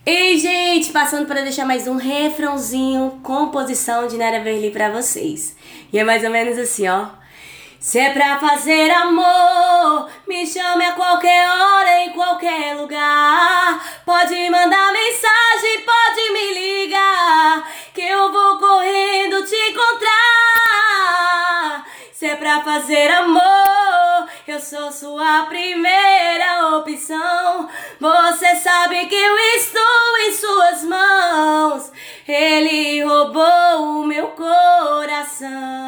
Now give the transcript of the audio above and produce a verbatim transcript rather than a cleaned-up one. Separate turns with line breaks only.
Ei, gente, passando para deixar mais um refrãozinho, composição de Nara Verli pra vocês. E é mais ou menos assim, ó. Se é pra fazer amor, me chame a qualquer hora, em qualquer lugar. Pode mandar mensagem, pode me ligar, que eu vou correndo te encontrar. Se é pra fazer amor, eu sou sua primeira opção. Você sabe que eu estou em suas mãos. Ele roubou o meu coração.